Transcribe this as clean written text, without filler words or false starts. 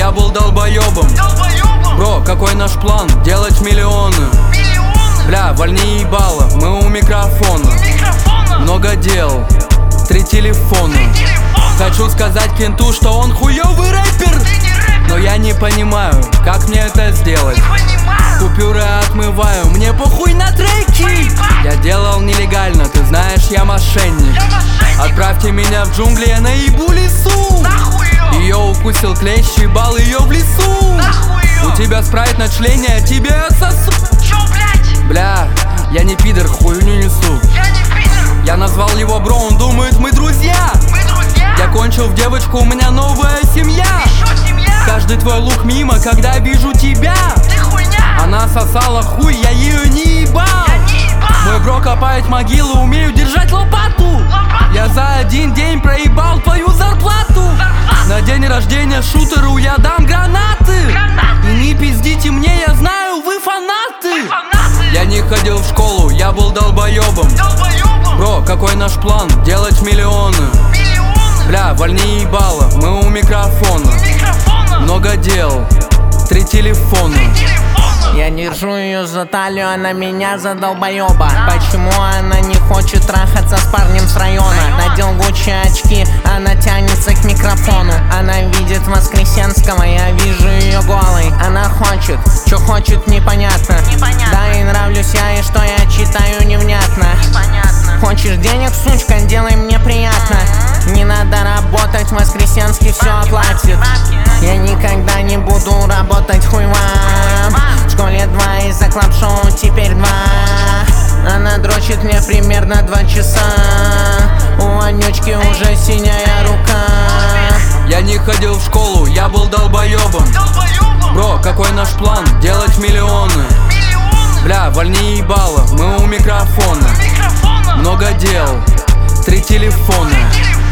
я был долбоебом. Бро, какой наш план? Делать миллионы. Бля, вольни ебало, мы у микрофона. Много дел, 3 телефона. Хочу сказать кенту, что он хуёвый рэпер, но я не понимаю, как мне это сделать. Купюры отмываю, мне похуй на треки. Я делал нелегально, ты знаешь, я мошенник. Отправьте меня в джунгли, я наебу лесу. Ее укусил клещ, ебал ее в лесу. У тебя спрайт на члене, а тебе отсосу. Бля, я не пидор, хуйню несу. Я назвал его бро, он думает, мы друзья. Я кончил в девочку, у меня новая семья. Каждый твой лук мимо, когда вижу тебя. Она сосала хуй, я ее не ебал. Мой бро копает могилу, умею держать лопату. Я за один день проебал твою зарплату. На день рождения шутеру я дам гранаты. И не пиздите мне, я знаю, вы фанаты. Я не ходил в школу, я был долбоебом. Бро, какой наш план? Делать миллионы. Бля, вольни ебало, мы у микрофона. Много дел, 3 телефона. Я держу ее за талию, она меня за долбоеба. Почему она не хочет трахаться с парнем с района? Надел Гуччи очки, она тянется к микрофону. Она видит Воскресенского, я вижу ее голой. Она хочет, что хочет, непонятно. Да, и нравлюсь я, и что я читаю невнятно. Хочешь денег, сучка, делай мне приятно. Не надо работать, Воскресенский все оплатит. Я никогда не буду работать, хуй вам. В школе 2 из-за клаб-шоу теперь 2. Она дрочит мне примерно 2 часа. У Анючки уже синяя рука. Я не ходил в школу, я был долбоебом. Бро, какой наш план? Делать миллионы. Бля, вольни ебало, мы у микрофона. Много дел, 3 телефона.